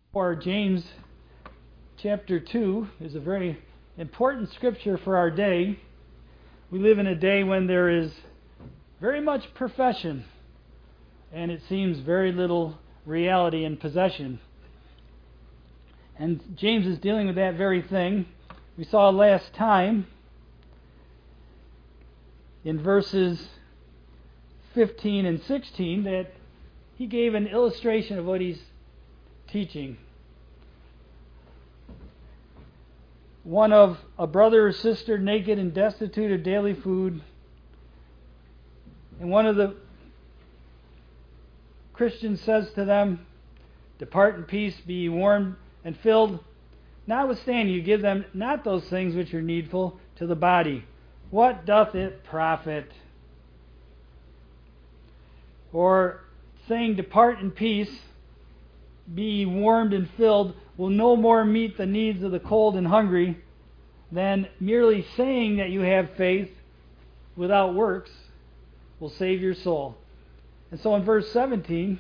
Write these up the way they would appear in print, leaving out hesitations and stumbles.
For James chapter 2 is a very important scripture for our day. We live in a day when there is very much profession, and it seems very little reality and possession. And James is dealing with that very thing. We saw last time in verses 15 and 16 that he gave an illustration of what he's teaching. One of a brother or sister naked and destitute of daily food, and one of the Christians says to them, "Depart in peace, be ye warmed and filled. Notwithstanding, you give them not those things which are needful to the body. What doth it profit?" Or saying, "Depart in peace, be ye warmed and filled," will no more meet the needs of the cold and hungry than merely saying that you have faith without works will save your soul. And so in verse 17,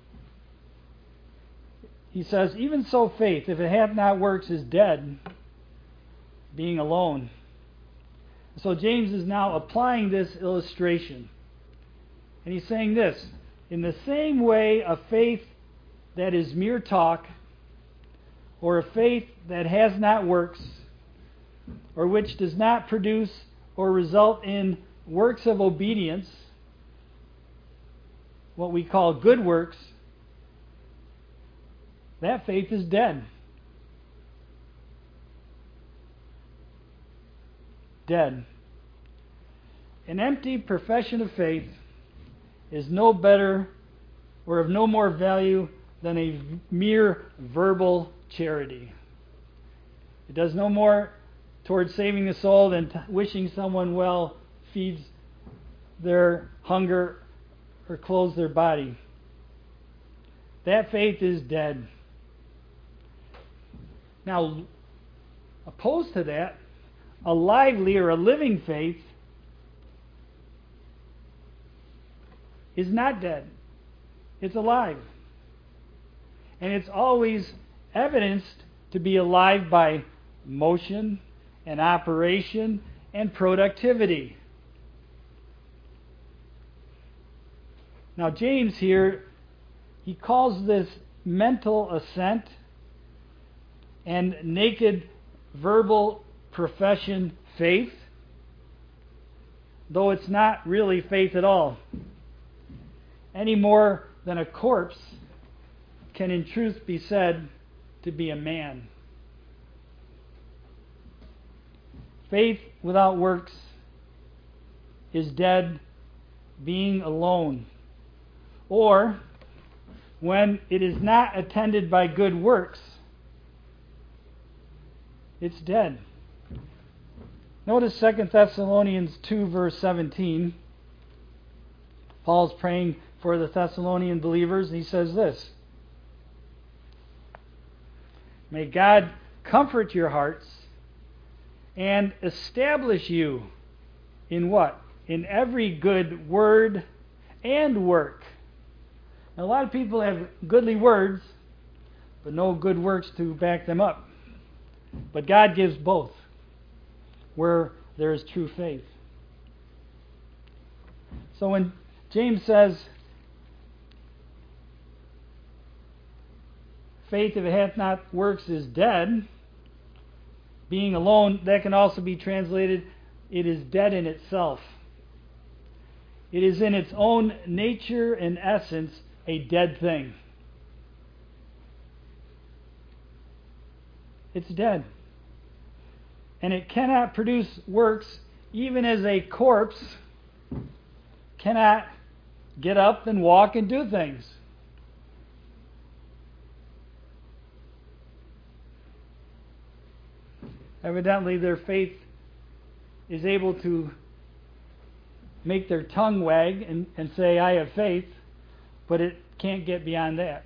he says, "Even so faith, if it hath not works, is dead, being alone." So James is now applying this illustration. And he's saying this: in the same way, a faith that is mere talk, or a faith that has not works, or which does not produce or result in works of obedience, what we call good works, that faith is dead. Dead. An empty profession of faith is no better or of no more value than a mere verbal charity. It does no more towards saving the soul than wishing someone well feeds their hunger or clothes their body. That faith is dead. Now, opposed to that, a lively or a living faith is not dead. It's alive. And it's always evidenced to be alive by motion and operation and productivity. Now James here, he calls this mental assent and naked verbal profession faith, though it's not really faith at all, any more than a corpse can in truth be said to be a man. Faith without works is dead, being alone. Or, when it is not attended by good works, it's dead. Notice 2 Thessalonians 2 verse 17. Paul's praying for the Thessalonian believers, and he says this: "May God comfort your hearts and establish you in" what? "In every good word and work." Now, a lot of people have goodly words, but no good works to back them up. But God gives both where there is true faith. So when James says, faith, if it hath not works, is dead, being alone, that can also be translated, it is dead in itself. It is in its own nature and essence a dead thing. It's dead. And it cannot produce works, even as a corpse cannot get up and walk and do things. Evidently, their faith is able to make their tongue wag and say, "I have faith," but it can't get beyond that.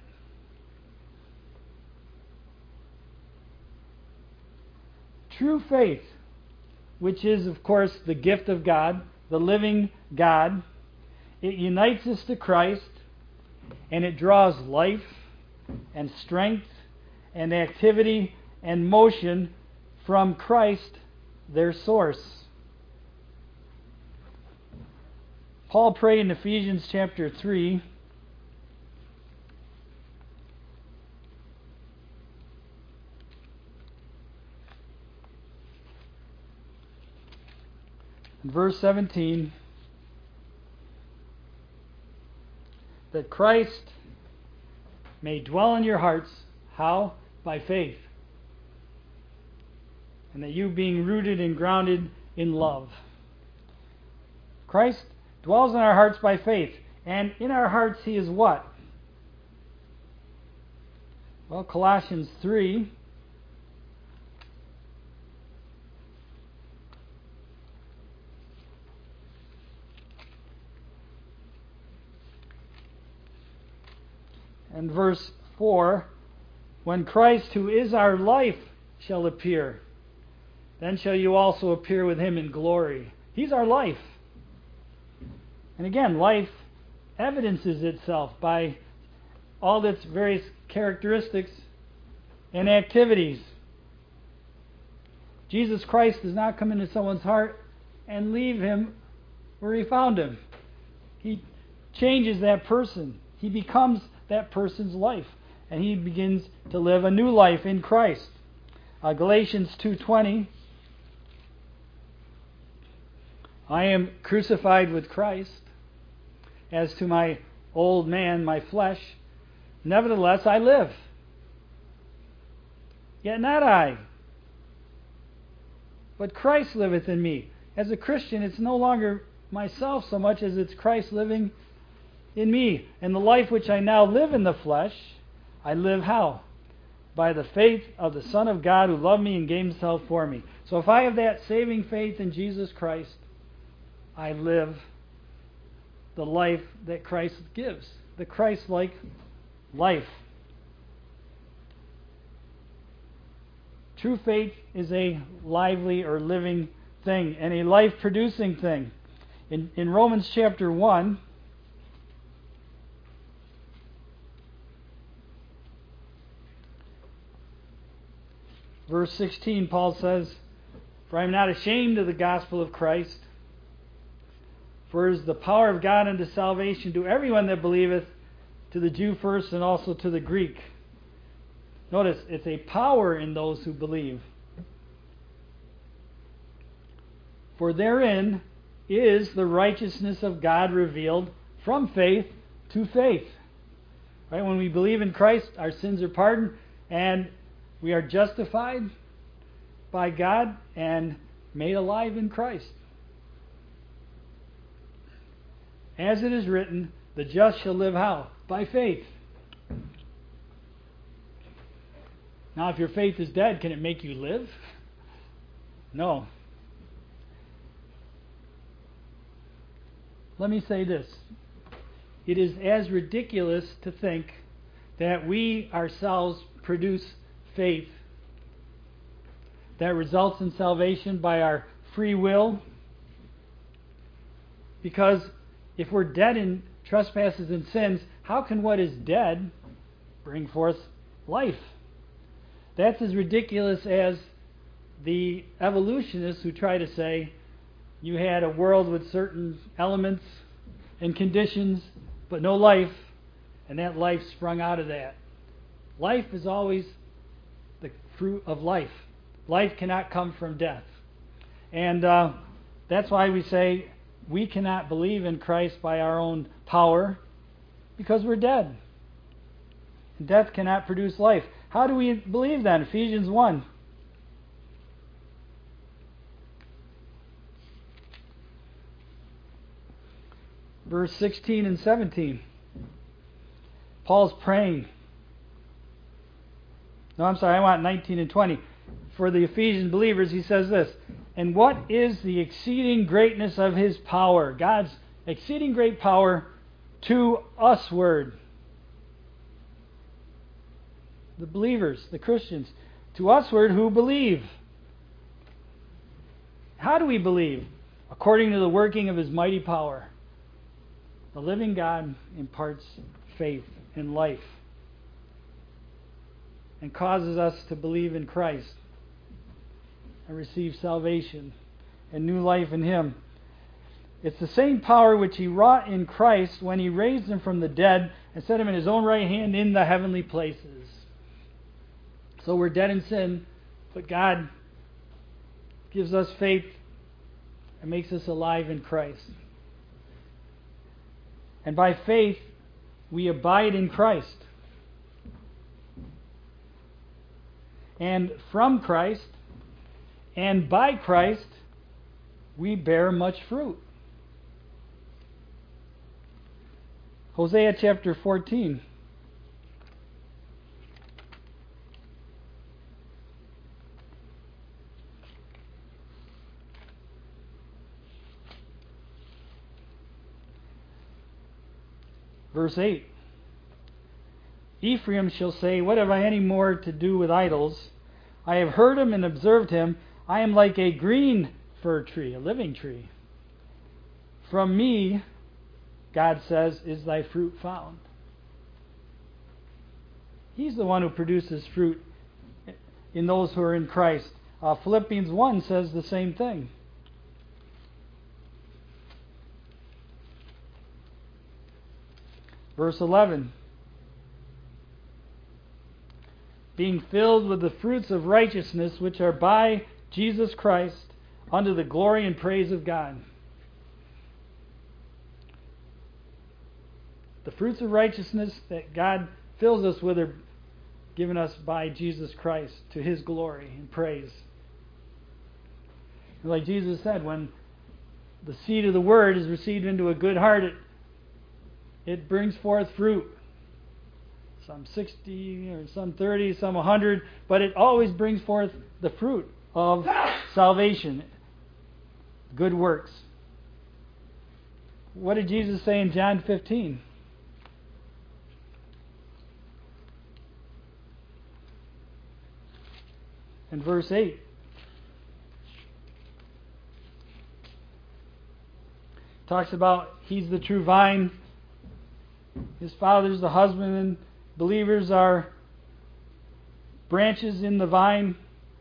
True faith, which is, of course, the gift of God, the living God, it unites us to Christ, and it draws life and strength and activity and motion from Christ, their source. Paul prayed in Ephesians chapter 3, in verse 17, that Christ may dwell in your hearts. How? By faith. And that you, being rooted and grounded in love. Christ dwells in our hearts by faith. And in our hearts He is what? Well, Colossians 3. And verse 4, when Christ, who is our life, shall appear, then shall you also appear with Him in glory. He's our life. And again, life evidences itself by all its various characteristics and activities. Jesus Christ does not come into someone's heart and leave him where He found him. He changes that person. He becomes that person's life, and he begins to live a new life in Christ. Galatians 2:20, I am crucified with Christ. As to my old man, my flesh, nevertheless I live. Yet not I, but Christ liveth in me. As a Christian, it's no longer myself so much as it's Christ living in me. And the life which I now live in the flesh, I live how? By the faith of the Son of God who loved me and gave Himself for me. So if I have that saving faith in Jesus Christ, I live the life that Christ gives, the Christ-like life. True faith is a lively or living thing and a life-producing thing. In Romans chapter 1, verse 16, Paul says, for I am not ashamed of the gospel of Christ, for it is the power of God unto salvation to everyone that believeth, to the Jew first and also to the Greek. Notice, it's a power in those who believe. For therein is the righteousness of God revealed from faith to faith. Right? When we believe in Christ, our sins are pardoned, and we are justified by God and made alive in Christ. As it is written, the just shall live how? By faith. Now, if your faith is dead, can it make you live? No. Let me say this. It is as ridiculous to think that we ourselves produce faith that results in salvation by our free will. Because if we're dead in trespasses and sins, how can what is dead bring forth life? That's as ridiculous as the evolutionists who try to say you had a world with certain elements and conditions, but no life, and that life sprung out of that. Life is always the fruit of life. Life cannot come from death. And that's why we say we cannot believe in Christ by our own power, because we're dead. Death cannot produce life. How do we believe then? Ephesians 1. Verse 16 and 17. Paul's praying. No, I'm sorry, I want 19 and 20. For the Ephesian believers, he says this, and what is the exceeding greatness of His power? God's exceeding great power to usward. The believers, the Christians, to usward who believe. How do we believe? According to the working of His mighty power. The living God imparts faith and life. and causes us to believe in Christ and receive salvation and new life in Him. It's the same power which He wrought in Christ when He raised Him from the dead and set Him in His own right hand in the heavenly places. So we're dead in sin, but God gives us faith and makes us alive in Christ. And by faith, we abide in Christ. And from Christ and by Christ, we bear much fruit. Hosea chapter 14. Verse 8. Ephraim shall say, what have I any more to do with idols? I have heard him and observed him. I am like a green fir tree, a living tree. From me, God says, is thy fruit found. He's the one who produces fruit in those who are in Christ. Philippians 1 says the same thing. Verse 11. Being filled with the fruits of righteousness which are by Jesus Christ unto the glory and praise of God. The fruits of righteousness that God fills us with are given us by Jesus Christ to His glory and praise. Like Jesus said, when the seed of the Word is received into a good heart, it brings forth fruit. Some 60, or some 30, some 100, but it always brings forth the fruit of salvation, good works. What did Jesus say in John 15? In verse 8. Talks about He's the true vine, His Father's the husbandman, believers are branches in the vine.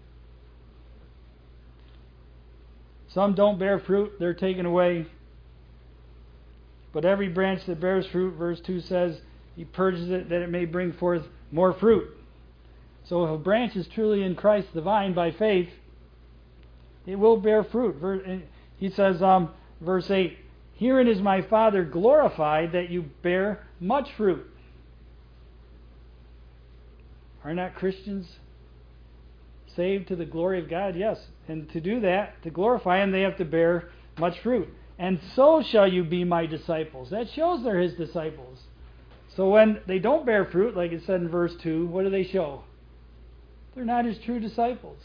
Some don't bear fruit, they're taken away. But every branch that bears fruit, verse 2 says, He purges it that it may bring forth more fruit. So if a branch is truly in Christ the vine by faith, it will bear fruit. He says, verse 8, Herein is my Father glorified, that you bear much fruit. Are not Christians saved to the glory of God? Yes. And to do that, to glorify Him, they have to bear much fruit. And so shall you be my disciples. That shows they're His disciples. So when they don't bear fruit, like it said in verse 2, what do they show? They're not His true disciples.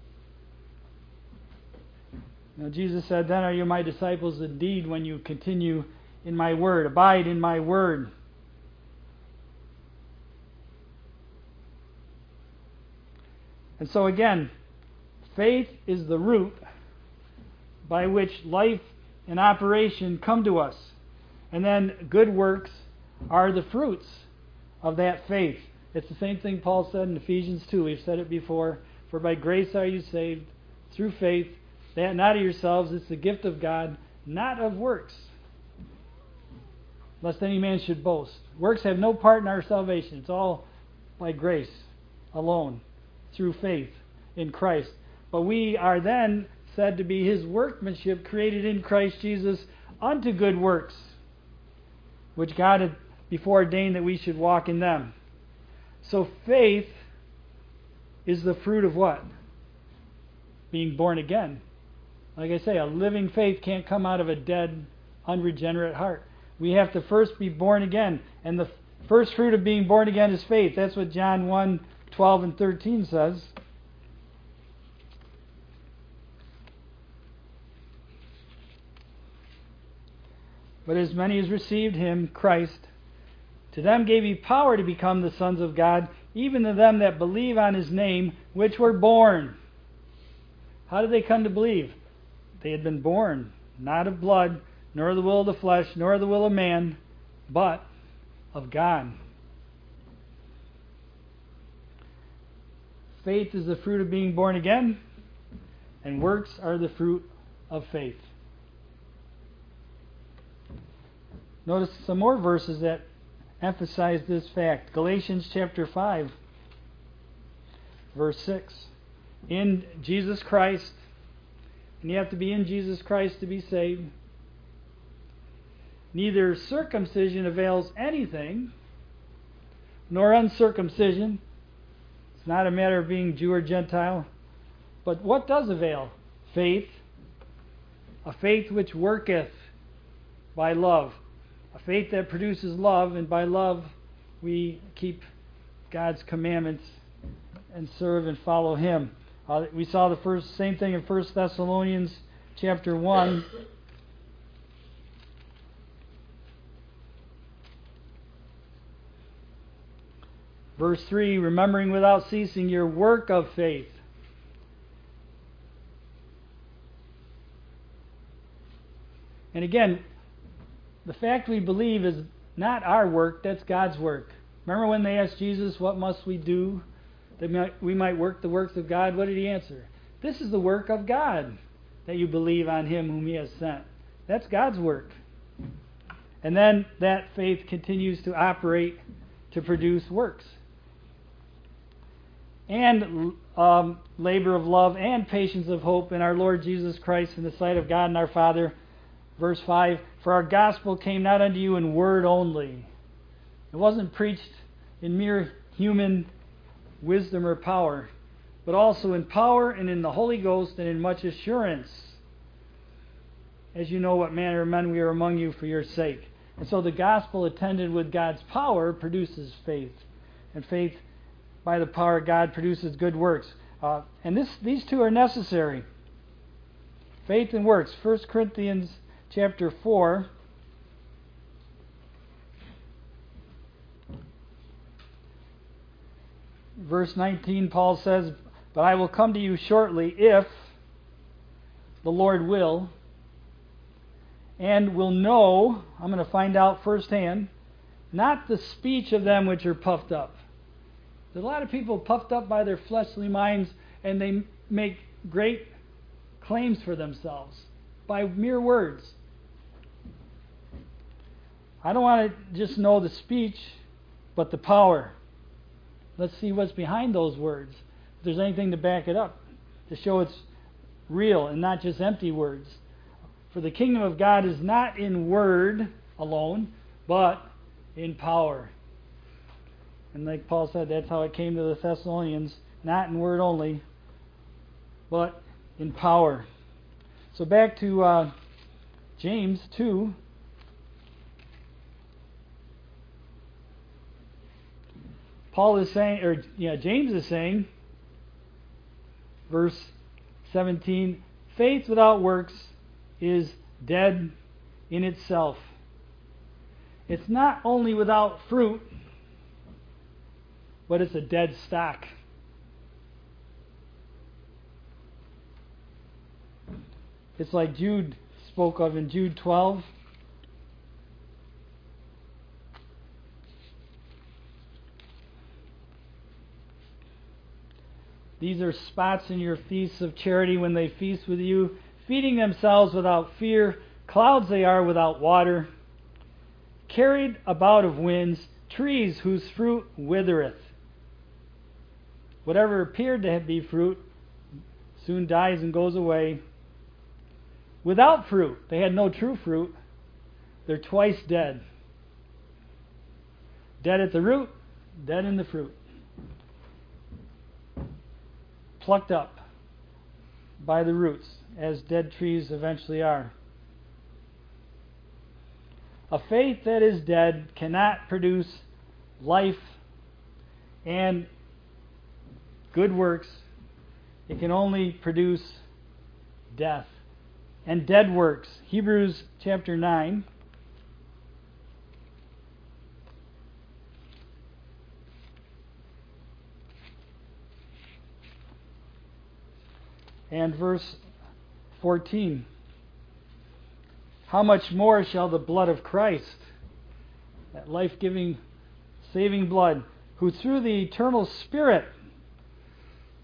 Now Jesus said, Then are you my disciples indeed when you continue in my word. Abide in my word. And so again, faith is the root by which life and operation come to us. And then good works are the fruits of that faith. It's the same thing Paul said in Ephesians 2. We've said it before. For by grace are you saved, through faith, that not of yourselves, it's the gift of God, not of works, lest any man should boast. Works have no part in our salvation. It's all by grace alone, through faith in Christ. But we are then said to be His workmanship, created in Christ Jesus unto good works, which God had before ordained that we should walk in them. So faith is the fruit of what? Being born again. Like I say, a living faith can't come out of a dead, unregenerate heart. We have to first be born again. And the first fruit of being born again is faith. That's what John 1:12 and 13 says. But as many as received Him, Christ, to them gave He power to become the sons of God, even to them that believe on His name, which were born. How did they come to believe? They had been born, not of blood, nor the will of the flesh, nor the will of man, but of God. faith is the fruit of being born again, and works are the fruit of faith. Notice some more verses that emphasize this fact. Galatians chapter 5, verse 6. In Jesus Christ, and you have to be in Jesus Christ to be saved, neither circumcision avails anything, nor uncircumcision. It's not a matter of being Jew or Gentile. But what does avail? Faith. A faith which worketh by love. A faith that produces love, and by love we keep God's commandments and serve and follow Him. We saw the same thing in 1 Thessalonians chapter 1. Verse 3, remembering without ceasing your work of faith. And again, the fact we believe is not our work, that's God's work. Remember when they asked Jesus, what must we do that we might work the works of God? What did He answer? This is the work of God, that you believe on Him whom He has sent. That's God's work. And then that faith continues to operate to produce works. And labor of love and patience of hope in our Lord Jesus Christ in the sight of God and our Father. Verse 5, for our gospel came not unto you in word only. It wasn't preached in mere human wisdom or power, but also in power and in the Holy Ghost and in much assurance, as you know what manner of men we are among you for your sake. And so the gospel attended with God's power produces faith. And faith by the power of God produces good works. And these two are necessary. Faith and works. 1 Corinthians chapter 4. Verse 19, Paul says, but I will come to you shortly if the Lord will, and will know, I'm going to find out firsthand, not the speech of them which are puffed up. There's a lot of people puffed up by their fleshly minds, and they make great claims for themselves by mere words. I don't want to just know the speech, but the power. Let's see what's behind those words. If there's anything to back it up, to show it's real and not just empty words. For the kingdom of God is not in word alone, but in power. And like Paul said, that's how it came to the Thessalonians, not in word only, but in power. So back to James 2. James is saying, verse 17, faith without works is dead in itself. It's not only without fruit, but it's a dead stock. It's like Jude spoke of in Jude 12. These are spots in your feasts of charity when they feast with you, feeding themselves without fear. Clouds they are without water, carried about of winds, trees whose fruit withereth. Whatever appeared to be fruit soon dies and goes away. Without fruit, they had no true fruit. They're twice dead. Dead at the root, dead in the fruit. Plucked up by the roots, as dead trees eventually are. A faith that is dead cannot produce life and good works. It can only produce death and dead works. Hebrews chapter 9. And verse 14. How much more shall the blood of Christ, that life-giving, saving blood, who through the eternal Spirit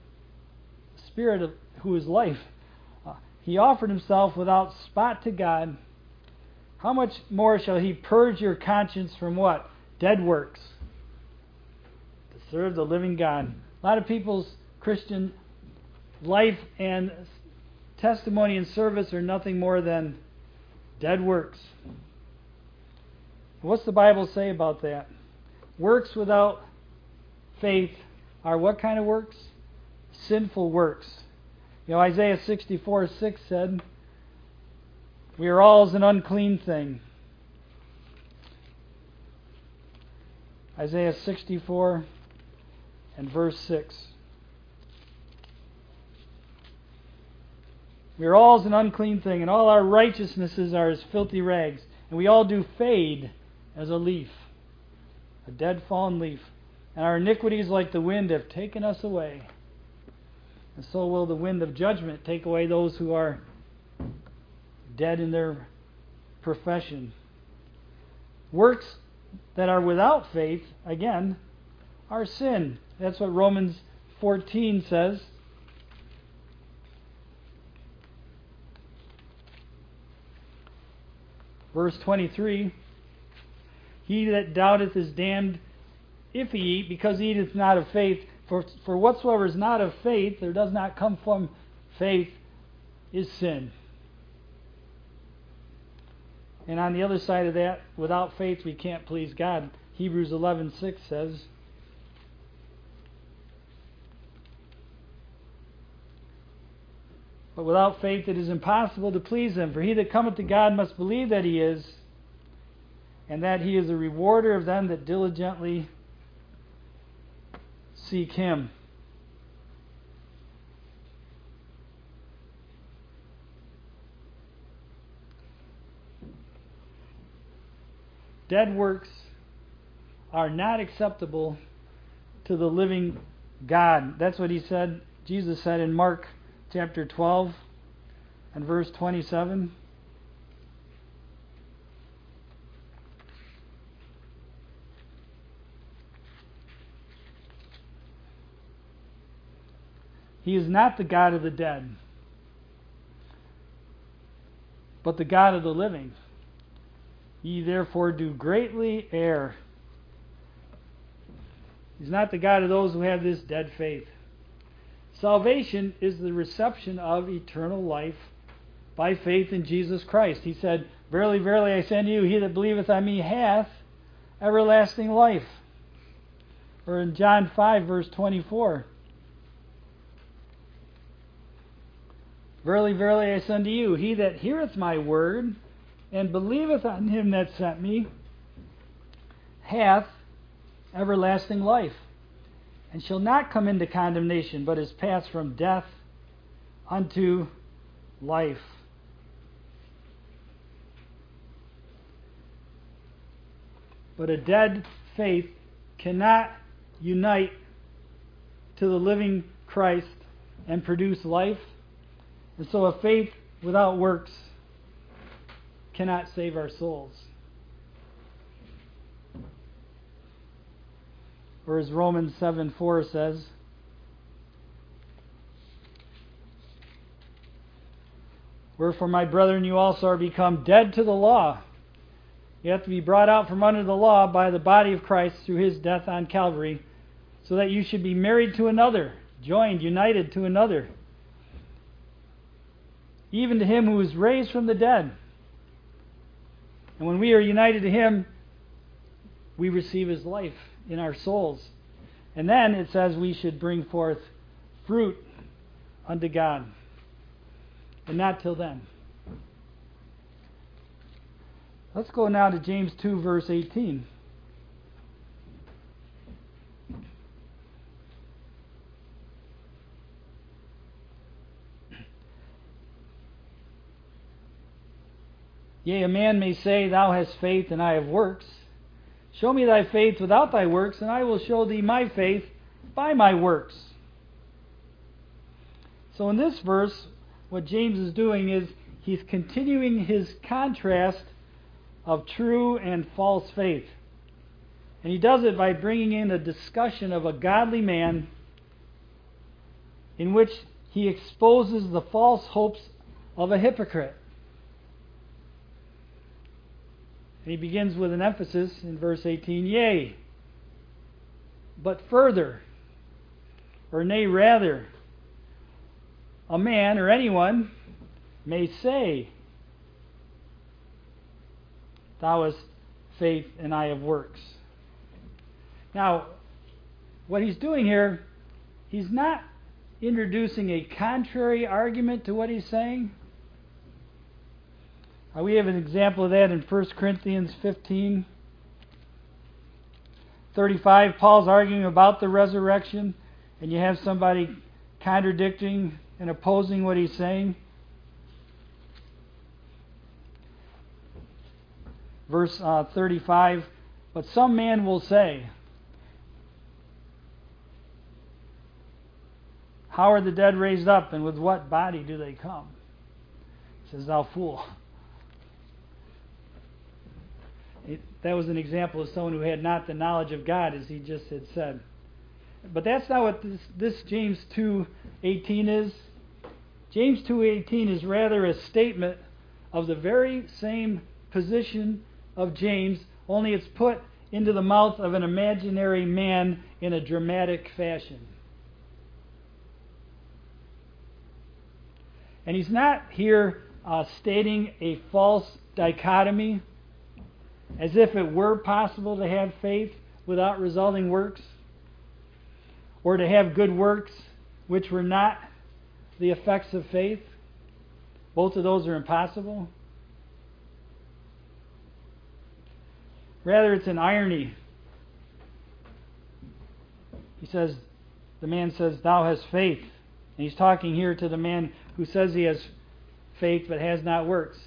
Spirit who is life. He offered himself without spot to God. How much more shall he purge your conscience from what? Dead works. To serve the living God. A lot of people's Christian life and testimony and service are nothing more than dead works. What's the Bible say about that? Works without faith are what kind of works? Sinful works. Isaiah 64:6 said, we are all as an unclean thing. Isaiah 64 and verse 6. We are all as an unclean thing, and all our righteousnesses are as filthy rags, and we all do fade as a leaf, a dead fallen leaf, and our iniquities like the wind have taken us away. And so will the wind of judgment take away those who are dead in their profession. Works that are without faith, again, are sin. That's what Romans 14 says. Verse 23, he that doubteth is damned if he eat, because he eateth not of faith. For whatsoever is not of faith, or does not come from faith, is sin. And on the other side of that, without faith we can't please God. Hebrews 11:6 says, but without faith it is impossible to please Him. For he that cometh to God must believe that He is, and that He is a rewarder of them that diligently seek Him. Dead works are not acceptable to the living God. That's what He said. Jesus said in Mark chapter 12 and verse 27. He is not the God of the dead, but the God of the living. Ye therefore do greatly err. He's not the God of those who have this dead faith. Salvation is the reception of eternal life by faith in Jesus Christ. He said, verily, verily, I say unto you, he that believeth on me hath everlasting life. Or in John 5, verse 24. Verily, verily, I say unto you, he that heareth my word and believeth on him that sent me hath everlasting life, and shall not come into condemnation, but is passed from death unto life. But a dead faith cannot unite to the living Christ and produce life. And so a faith without works cannot save our souls. Or as Romans 7:4 says, wherefore, my brethren, you also are become dead to the law. You have to be brought out from under the law by the body of Christ through His death on Calvary, so that you should be married to another, joined, united to another, even to Him who was raised from the dead. And when we are united to Him, we receive His life in our souls. And then it says we should bring forth fruit unto God. And not till then. Let's go now to James 2, verse 18. Yea, a man may say, thou hast faith, and I have works. Show me thy faith without thy works, and I will show thee my faith by my works. So in this verse, what James is doing is he's continuing his contrast of true and false faith. And he does it by bringing in a discussion of a godly man in which he exposes the false hopes of a hypocrite. And he begins with an emphasis in verse 18, yea, but further, or nay, rather, a man or anyone may say, thou hast faith and I have works. Now, what he's doing here, he's not introducing a contrary argument to what he's saying. We have an example of that in 1 Corinthians 15:35. Paul's arguing about the resurrection, and you have somebody contradicting and opposing what he's saying. Verse 35, but some man will say, how are the dead raised up, and with what body do they come? He says, thou fool. That was an example of someone who had not the knowledge of God, as he just had said. But that's not what this James 2:18 is. James 2:18 is rather a statement of the very same position of James, only it's put into the mouth of an imaginary man in a dramatic fashion. And he's not here stating a false dichotomy, as if it were possible to have faith without resulting works, or to have good works which were not the effects of faith. Both of those are impossible. Rather, it's an irony. The man says, thou hast faith. And he's talking here to the man who says he has faith but has not works.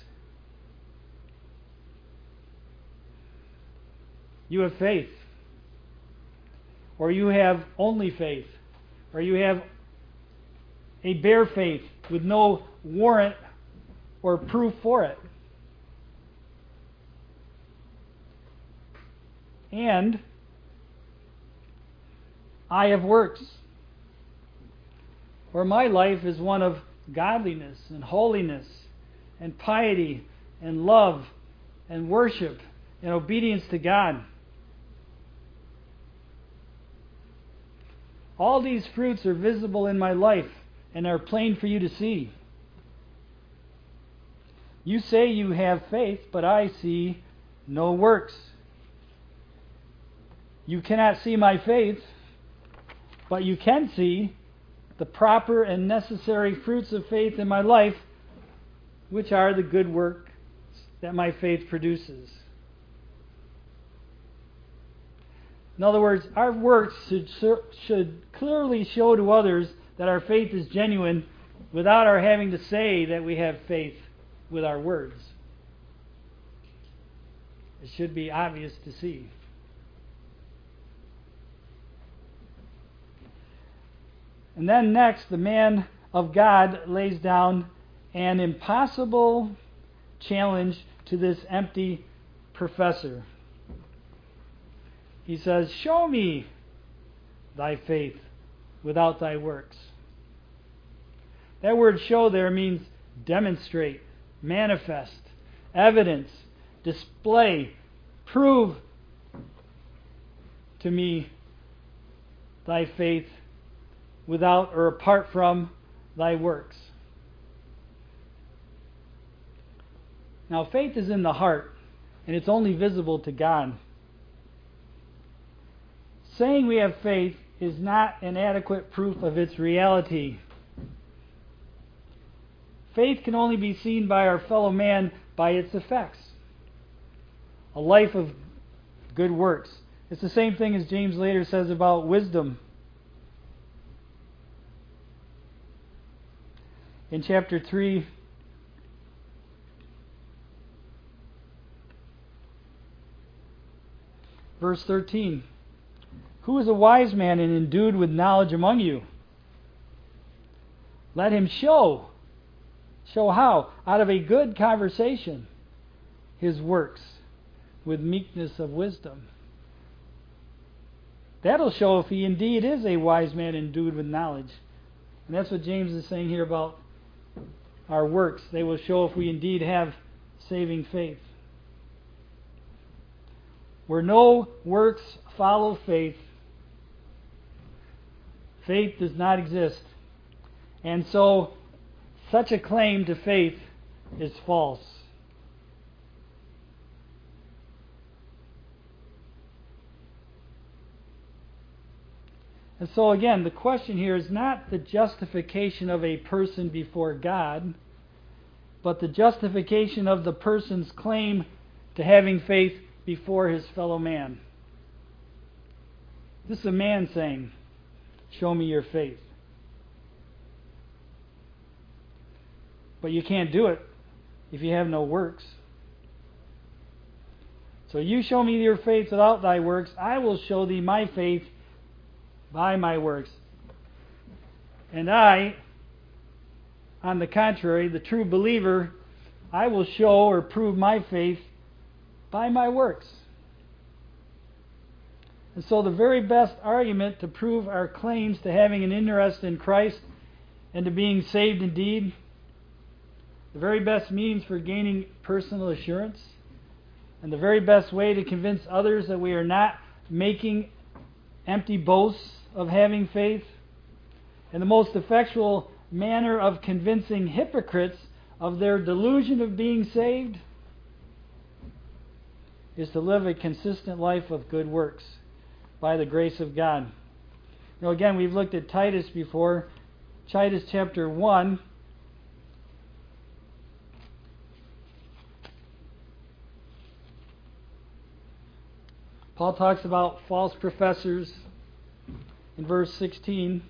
You have faith, or you have only faith, or you have a bare faith with no warrant or proof for it. And I have works, or my life is one of godliness and holiness and piety and love and worship and obedience to God. All these fruits are visible in my life and are plain for you to see. You say you have faith, but I see no works. You cannot see my faith, but you can see the proper and necessary fruits of faith in my life, which are the good work that my faith produces. In other words, our works should clearly show to others that our faith is genuine without our having to say that we have faith with our words. It should be obvious to see. And then next, the man of God lays down an impossible challenge to this empty professor. He says, show me thy faith without thy works. That word show there means demonstrate, manifest, evidence, display, prove to me thy faith without or apart from thy works. Now, faith is in the heart, and it's only visible to God. Saying we have faith is not an adequate proof of its reality. Faith can only be seen by our fellow man by its effects. A life of good works. It's the same thing as James later says about wisdom. In chapter 3, verse 13. Who is a wise man and endued with knowledge among you? Let him show. Show how? Out of a good conversation, his works with meekness of wisdom. That'll show if he indeed is a wise man endued with knowledge. And that's what James is saying here about our works. They will show if we indeed have saving faith. Where no works follow faith, faith does not exist. And so, such a claim to faith is false. And so again, the question here is not the justification of a person before God, but the justification of the person's claim to having faith before his fellow man. This is a man saying, "Show me your faith." But you can't do it if you have no works. So you show me your faith without thy works, I will show thee my faith by my works. And I, on the contrary, the true believer, I will show or prove my faith by my works. And so the very best argument to prove our claims to having an interest in Christ and to being saved indeed, the very best means for gaining personal assurance, and the very best way to convince others that we are not making empty boasts of having faith, and the most effectual manner of convincing hypocrites of their delusion of being saved, is to live a consistent life of good works by the grace of God. Again, we've looked at Titus before. Titus chapter 1. Paul talks about false professors in verse 16.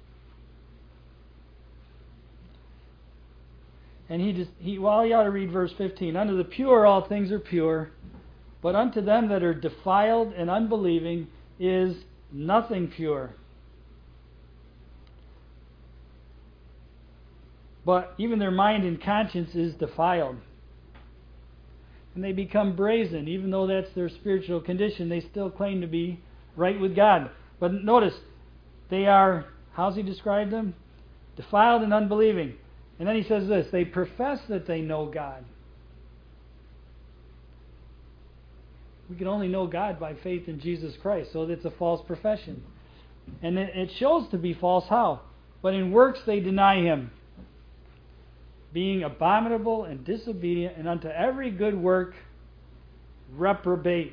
And you ought to read verse 15. Unto the pure all things are pure, but unto them that are defiled and unbelieving is nothing pure. But even their mind and conscience is defiled. And they become brazen. Even though that's their spiritual condition, they still claim to be right with God. But notice, they are, how's he describe them? Defiled and unbelieving. And then he says this, they profess that they know God. We can only know God by faith in Jesus Christ, so it's a false profession. And it shows to be false how? But in works they deny Him, being abominable and disobedient, and unto every good work reprobate,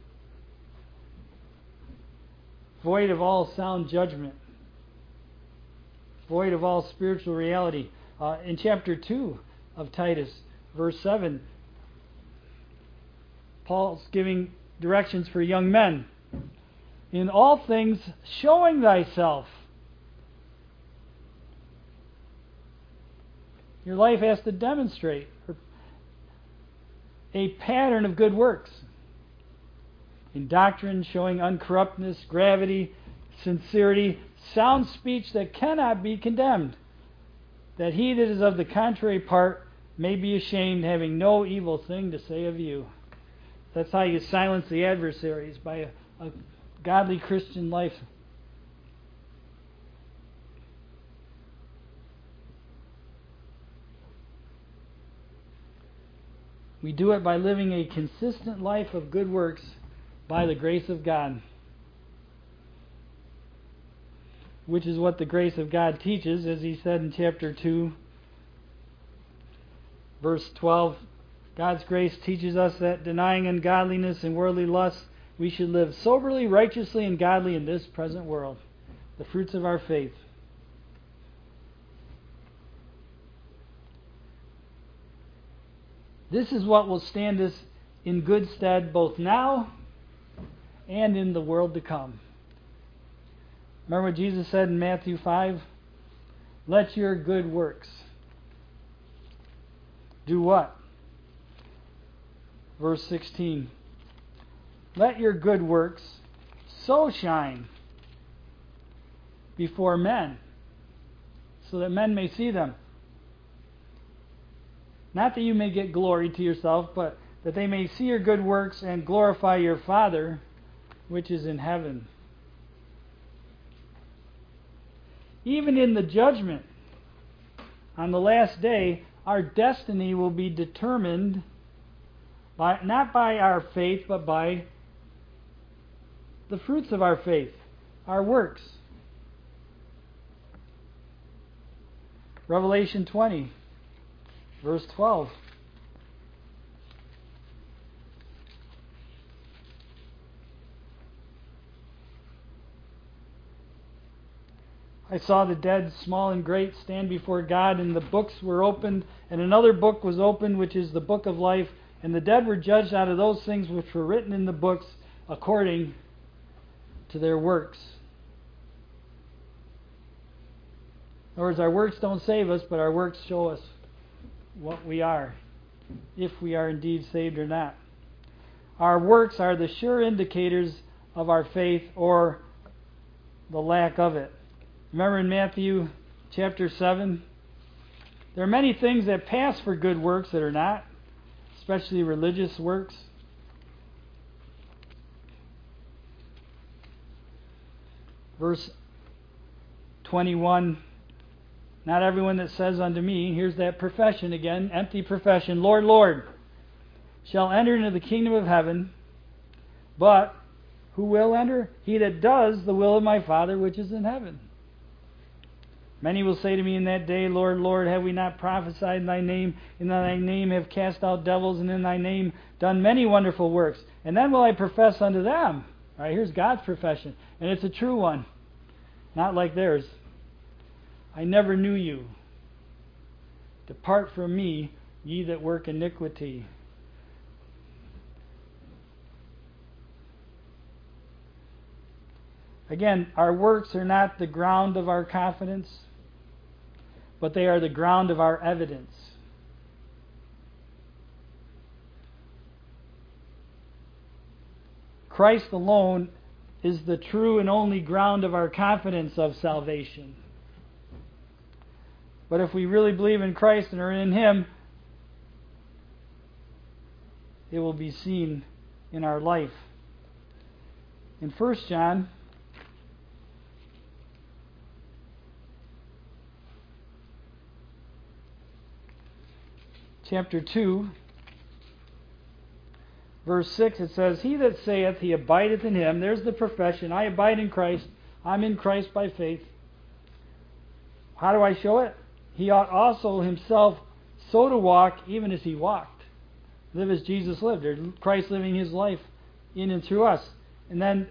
void of all sound judgment, void of all spiritual reality. In chapter 2 of Titus, verse 7, Paul's giving directions for young men. In all things, showing thyself. Your life has to demonstrate a pattern of good works. In doctrine, showing uncorruptness, gravity, sincerity, sound speech that cannot be condemned, that he that is of the contrary part may be ashamed, having no evil thing to say of you. That's how you silence the adversaries, by a godly Christian life. We do it by living a consistent life of good works by the grace of God, which is what the grace of God teaches, as he said in chapter 2, verse 12. God's grace teaches us that denying ungodliness and worldly lusts, we should live soberly, righteously, and godly in this present world. The fruits of our faith. This is what will stand us in good stead both now and in the world to come. Remember what Jesus said in Matthew 5? Let your good works do what? Verse 16. Let your good works so shine before men, so that men may see them. Not that you may get glory to yourself, but that they may see your good works and glorify your Father which is in heaven. Even in the judgment, on the last day, our destiny will be determined not by our faith, but by the fruits of our faith, our works. Revelation 20, verse 12. I saw the dead, small and great, stand before God, and the books were opened, and another book was opened, which is the book of life, and the dead were judged out of those things which were written in the books according to their works. In other words, our works don't save us, but our works show us what we are, if we are indeed saved or not. Our works are the sure indicators of our faith or the lack of it. Remember in Matthew chapter 7, there are many things that pass for good works that are not, especially religious works. Verse 21, not everyone that says unto me, here's that profession again, empty profession, Lord, Lord, shall enter into the kingdom of heaven, but who will enter? He that does the will of my Father which is in heaven. Many will say to me in that day, Lord, Lord, have we not prophesied in thy name? In thy name have cast out devils, and in thy name done many wonderful works. And then will I profess unto them. All right, here's God's profession, and it's a true one, not like theirs. I never knew you. Depart from me, ye that work iniquity. Again, our works are not the ground of our confidence, but they are the ground of our evidence. Christ alone is the true and only ground of our confidence of salvation. But if we really believe in Christ and are in Him, it will be seen in our life. In 1 John chapter 2, verse 6, it says, He that saith he abideth in Him, there's the profession, I abide in Christ, I'm in Christ by faith. How do I show it? He ought also himself so to walk, even as He walked. Live as Jesus lived. There's Christ living His life in and through us. And then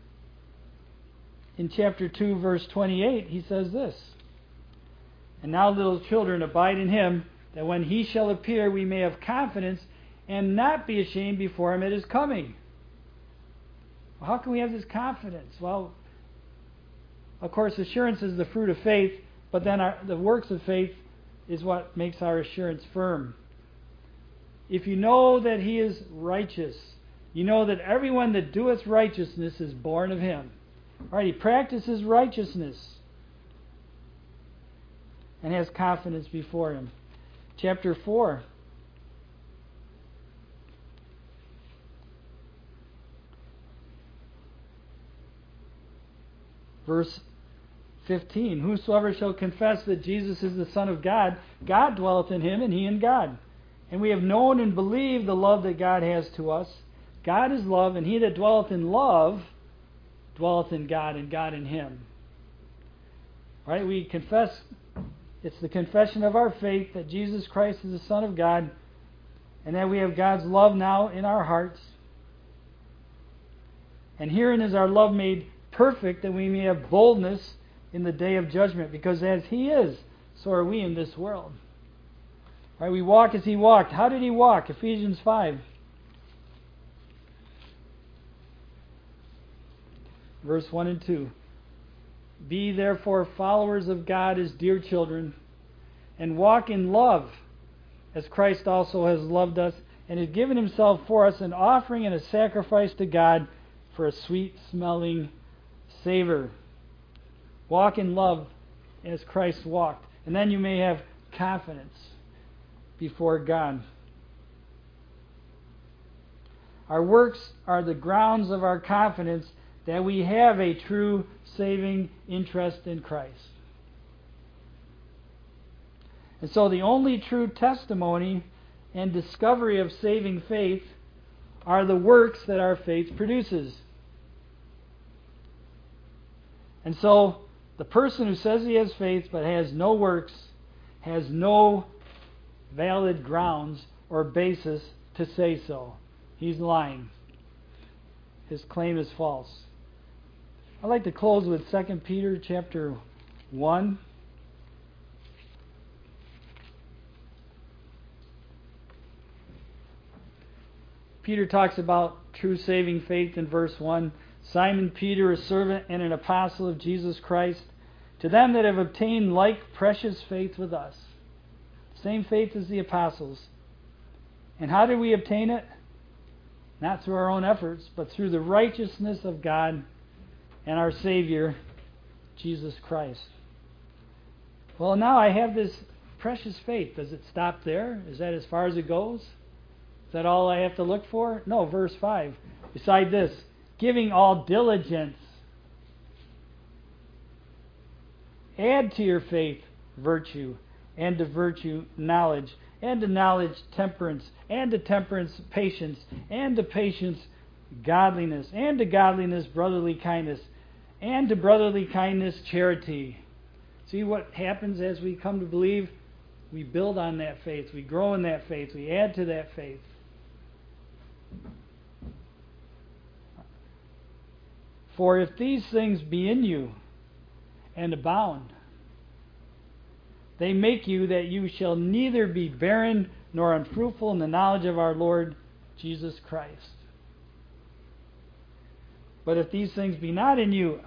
in chapter 2, verse 28, he says this, And now little children, abide in Him, that when He shall appear, we may have confidence and not be ashamed before Him at His coming. Well, how can we have this confidence? Well, of course, assurance is the fruit of faith, but then the works of faith is what makes our assurance firm. If you know that He is righteous, you know that everyone that doeth righteousness is born of Him. All right, he practices righteousness and has confidence before Him. Chapter 4. Verse 15. Whosoever shall confess that Jesus is the Son of God, God dwelleth in him, and he in God. And we have known and believed the love that God has to us. God is love, and he that dwelleth in love dwelleth in God, and God in him. All right, we confess. It's the confession of our faith that Jesus Christ is the Son of God, and that we have God's love now in our hearts. And herein is our love made perfect, that we may have boldness in the day of judgment, because as He is, so are we in this world. All right, we walk as He walked. How did He walk? Ephesians 5. Verse 1 and 2. Be therefore followers of God as dear children, and walk in love, as Christ also has loved us, and has given Himself for us an offering and a sacrifice to God for a sweet-smelling savor. Walk in love as Christ walked, and then you may have confidence before God. Our works are the grounds of our confidence that we have a true saving interest in Christ. And so the only true testimony and discovery of saving faith are the works that our faith produces. And so the person who says he has faith but has no works has no valid grounds or basis to say so. He's lying. His claim is false. I'd like to close with 2 Peter chapter 1. Peter talks about true saving faith in verse 1. Simon Peter, a servant and an apostle of Jesus Christ, to them that have obtained like precious faith with us. Same faith as the apostles. And how did we obtain it? Not through our own efforts, but through the righteousness of God and our Savior, Jesus Christ. Well, now I have this precious faith. Does it stop there? Is that as far as it goes? Is that all I have to look for? No, verse 5. Beside this, giving all diligence, add to your faith virtue, and to virtue knowledge, and to knowledge temperance, and to temperance patience, and to patience godliness, and to godliness brotherly kindness, and to brotherly kindness charity. See what happens as we come to believe? We build on that faith, we grow in that faith, we add to that faith. For if these things be in you and abound, they make you that you shall neither be barren nor unfruitful in the knowledge of our Lord Jesus Christ. But if these things be not in you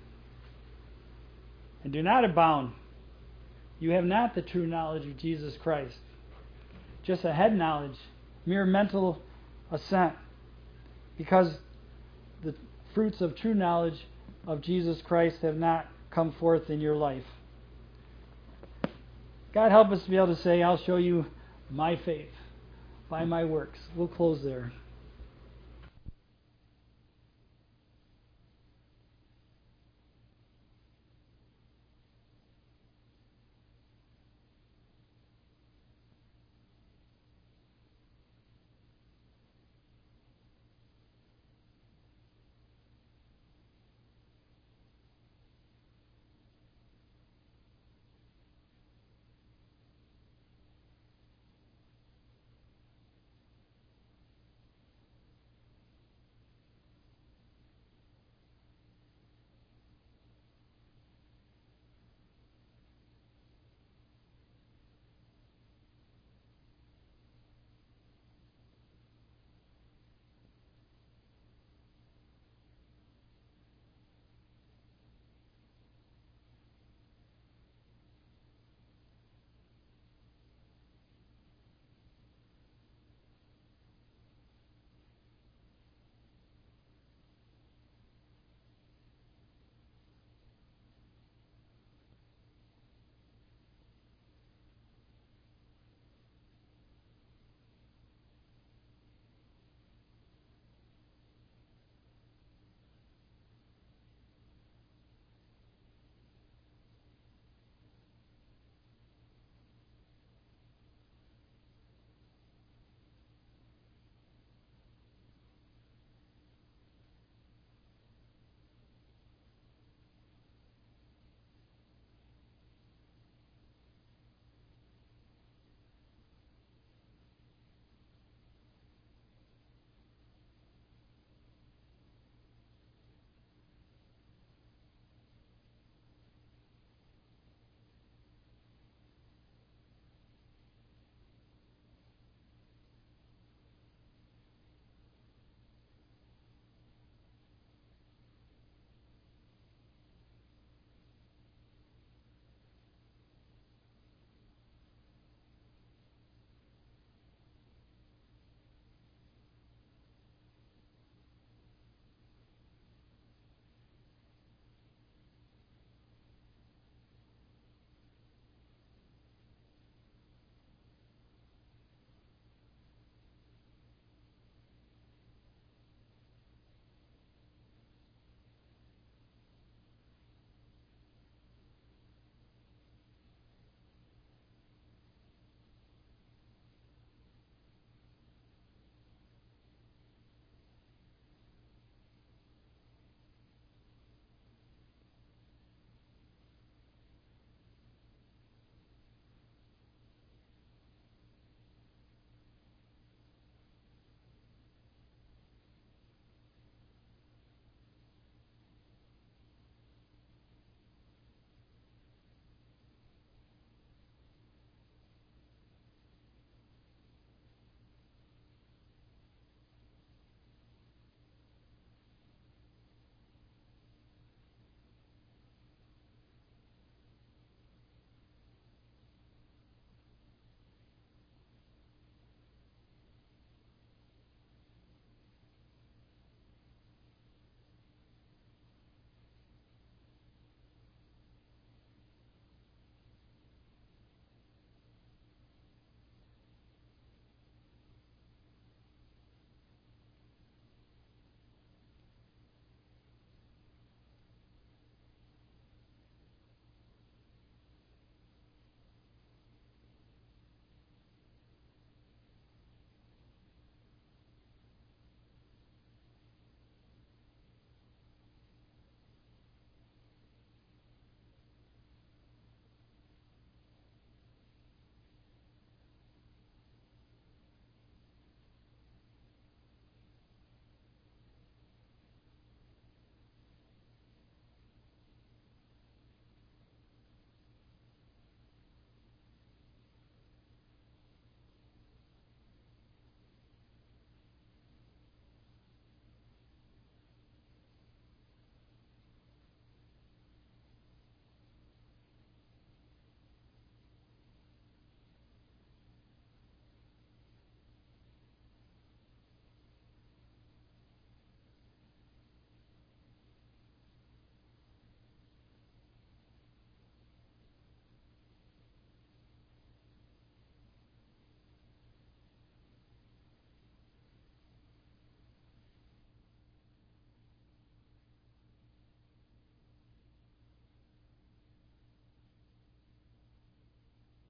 and do not abound, you have not the true knowledge of Jesus Christ. Just a head knowledge, mere mental assent, because the fruits of true knowledge of Jesus Christ have not come forth in your life. God help us to be able to say, I'll show you my faith by my works. We'll close there.